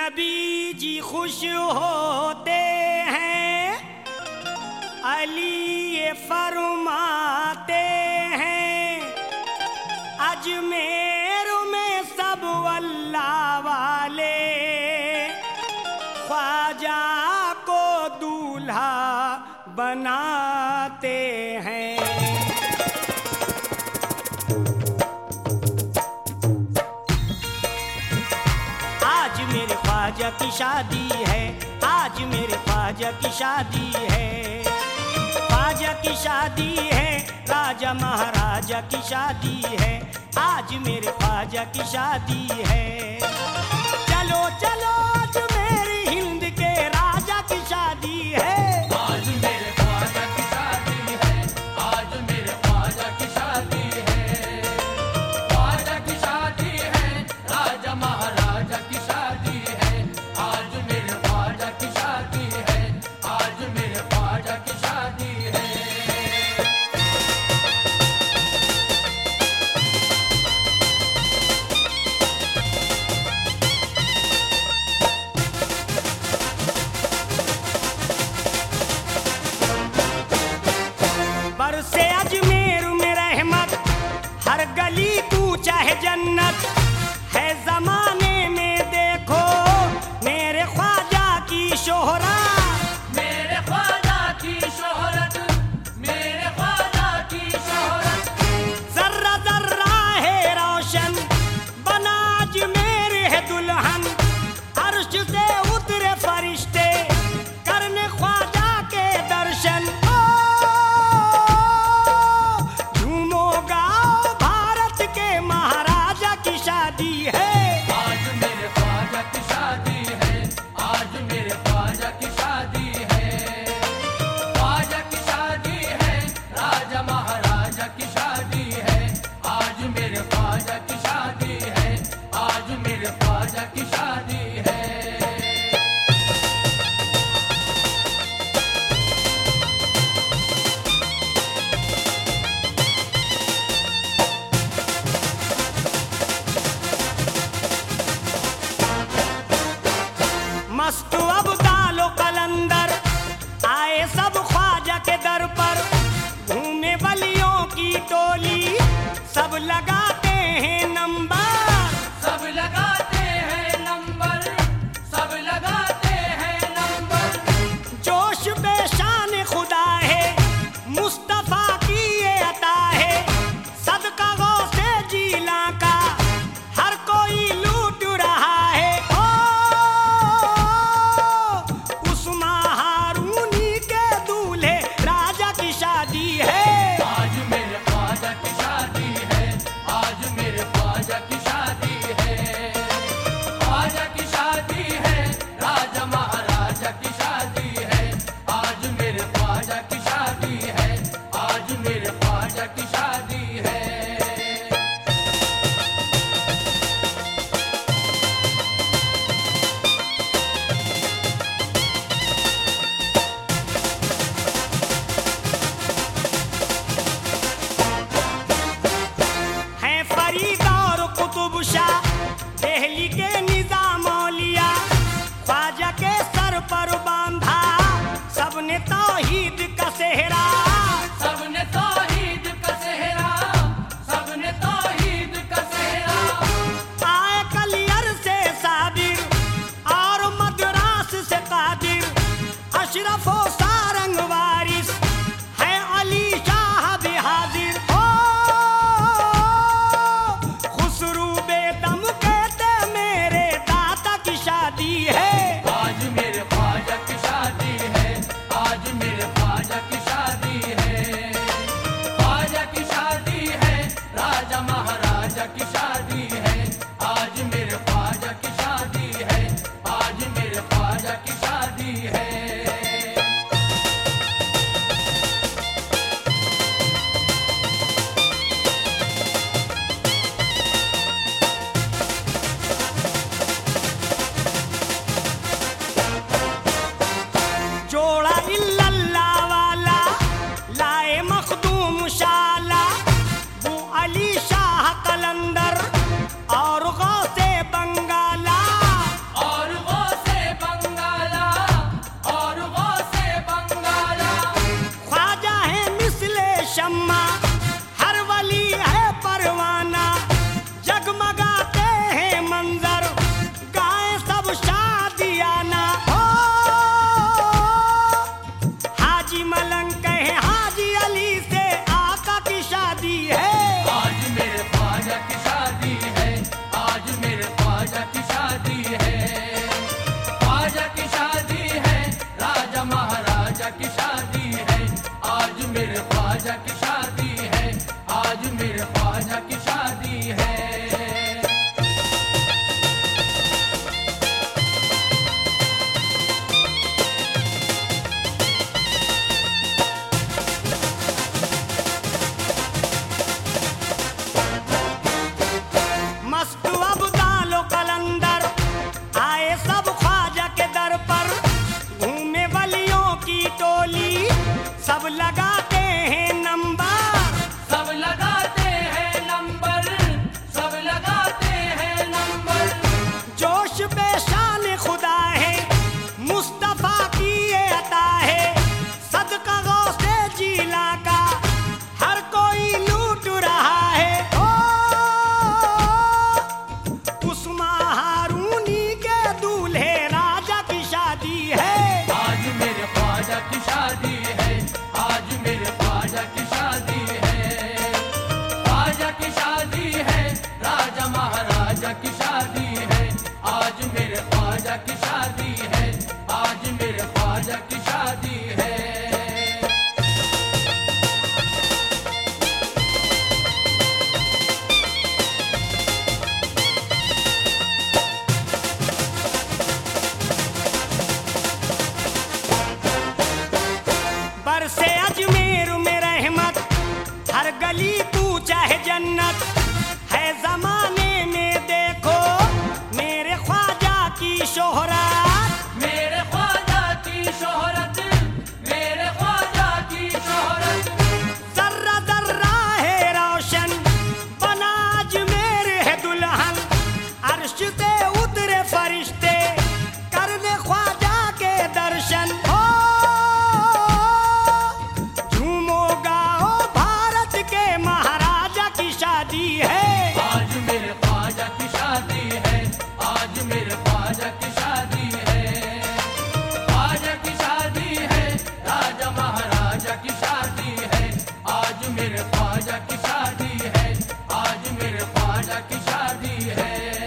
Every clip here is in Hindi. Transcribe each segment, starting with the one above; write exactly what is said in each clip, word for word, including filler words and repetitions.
नबी जी खुश होते हैं, अली ये फरमाते हैं, अजमेर में सब अल्लाह वाले ख्वाजा को दूल्हा बनाते हैं। आज मेरे ख्वाजा की शादी है, आज मेरे ख्वाजा की शादी है, ख्वाजा की शादी है, राजा महाराजा की शादी है, आज मेरे ख्वाजा की शादी है। चलो चलो आज मेरी हिंद के राजा की शादी है, आज मेरे ख्वाजा की शादी है, आज मेरे ख्वाजा की शादी है, ख्वाजा की शादी है, राजा महाराजा की शादी है, आज मेरे ख्वाजा की शादी है, आज मेरे ख्वाजा की शादी है। बरसे अजमेर में रहमत, हर गली कूचा है जन्नत, है जमाने में देखो मेरे ख्वाजा की शोहरत, मेरे ख्वाजा की शोहरत, मेरे ख्वाजा की शोहरत, जर्रा जर्रा है रोशन, बना अजमेर है दुल्हन, अर्श से उतरे फरिश्ते करने ख्वाजा के दर्शन। झूमो गाओ भारत के महाराजा की शादी है, आज मेरे ख्वाजा की शादी है, आज मेरे ख्वाजा की शादी है, ख्वाजा की शादी है, राजा महाराजा की शादी है, आज मेरे ख्वाजा की शादी है, आज मेरे ख्वाजा की शादी है। मस्त अब्दाल कलंदर आए सब ख्वाजा के दर पर, घूमे वलियों की टोली सब लगाते हैं नंबर, सब लगाते हैं नंबर, सब लगाते हैं नंबर, जोश बेशान खुदा है, मुस्तफा की ये अता है, सदका गौसे जीला का हर कोई लूट रहा है। ओ उस्मा हारूनी के दूल्हे राजा की शादी है, आज मेरे ख्वाजा की शादी है, आज मेरे ख्वाजा की शादी है, ख्वाजा की शादी है, राजा महाराजा की शादी है, आज मेरे ख्वाजा की शादी है, आज मेरे ख्वाजा की शादी है। है फरीद और कुतुब शाह दिल्ली के निजाम औलिया, ख्वाजा के सर पर बांधा सबने तौहीद का सेहरा, सबने तौहीद का सेहरा, सबने तौहीद का सेहरा, आए कलियर से साबिर और मद्रास से कादिर, अशरफ व सारंग वारिस है अली शाह भी हाजिर। ओ खुसरू बेदम कहते मेरे ख्वाजा की शादी है, आज मेरे ख्वाजा की शादी है, आज मेरे ख्वाजा की शादी है। बरसे अजमेर में रहमत, हर गली तू चाहे जन्नत है। जमाने में देखो मेरे ख्वाजा की शोहरत, मेरे ख्वाजा की शोहरत, मेरे ख्वाजा की शोहरत, जर्रा जर्रा है रोशन बना अजमेर है दुल्हन। अर्श से उतरे फरिश्ते करने ख्वाजा के दर्शन। हो झूमो गाओ भारत के महाराजा की शादी है, आज मेरे ख्वाजा की शादी है, आज मेरे ख्वाजा की शादी है, ख्वाजा की शादी है, राजा महाराजा की शादी है, आज मेरे ख्वाजा की शादी है, आज मेरे ख्वाजा की शादी है।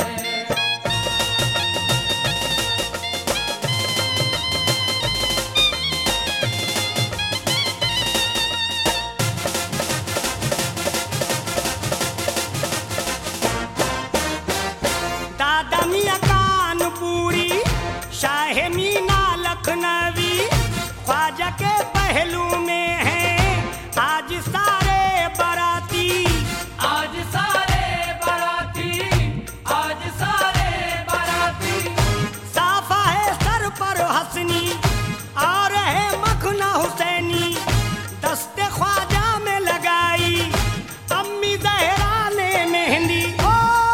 दादा मियां कानपुरी, शाह मीना लखनवी, ख्वाजा के पहलू में है आज सारे बाराती। आज सारे बाराती, आज सारे बाराती, साफा है सर पर हसनी और है मखना हुसैनी, दस्ते ख्वाजा में लगाई अम्मी जहरा ने मेहंदी। ओ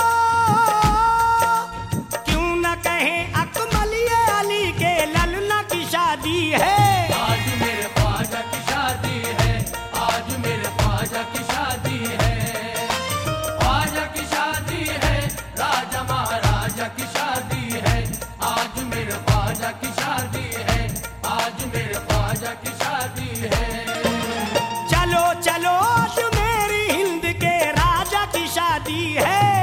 क्यों न कहें अकमलिए अली के ललना की शादी है, आज मेरे ख्वाजा की शादी है, आज मेरे ख्वाजा की शादी है, ख्वाजा की शादी है, राजा महाराजा की शादी है, आज मेरे ख्वाजा की शादी है, आज मेरे ख्वाजा की शादी है। चलो चलो आज मेरी हिंद के राजा की शादी है।